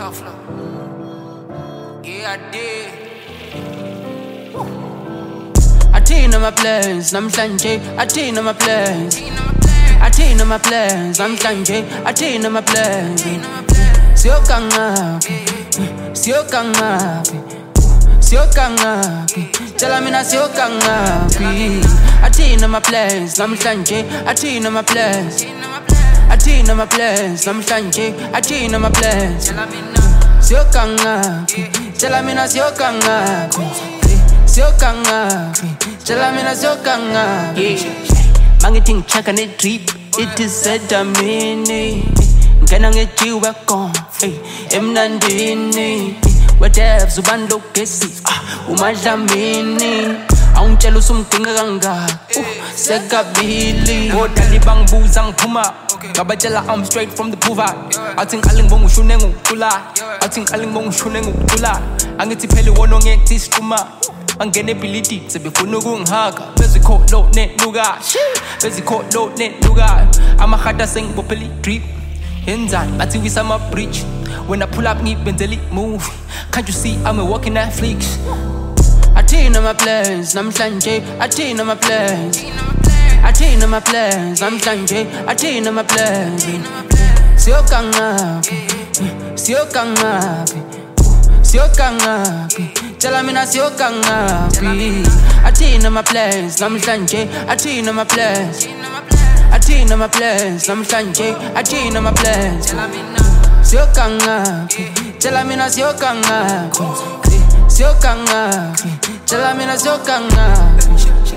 flow. Yeah, I did. Athina my plans, namhlanje. Athina my plans. Athina my plans, namhlanje. Athina my plans. Siyokangaphi, siyokangaphi, siyokangaphi. Tell me na siyokangaphi. Athina my plans, namhlanje. Athina my plans. Athina my plans, namhlanje. Athina my plans. Siyokangaphi, tell me na siyokangaphi. Siyokangaphi, tell me na siyokangaphi. Mangithi chaka ne drip, it is said amini. Ngena ngejiwe kon, emnandini. Whatever zubando kesi, umadlamini. Awungitshela usumdinga kangaka, sekabili. Odali bangibuza ngiphuma, ngabatshela I'm straight from the Puva. Athi ngiqale ngibonga ushune ngokula, athi ngiqale ngibonga ushune ngokula. Angithi phela wona ngethi siqhuma. Angene ability sebefuna ukungihaka bezikholo nenuka bezikholo nenuka amahata sengibophela drip yenzani bathi wisa ama bridge when I pull up ngibenzela move can't you see I'm a walking Netflix. Athina my plans namhlanje. Athina my plans. Athina my plans namhlanje. Athina my plans. Siyokangaphi, siyokangaphi, siyokangaphi. Tell me na siyokangaphi. Athina my plans namhlanje. Athina my plans. Athina my plans namhlanje. Athina my plans. Siyokangaphi, tell me na siyokangaphi. Siyokangaphi, tell me na siyokangaphi.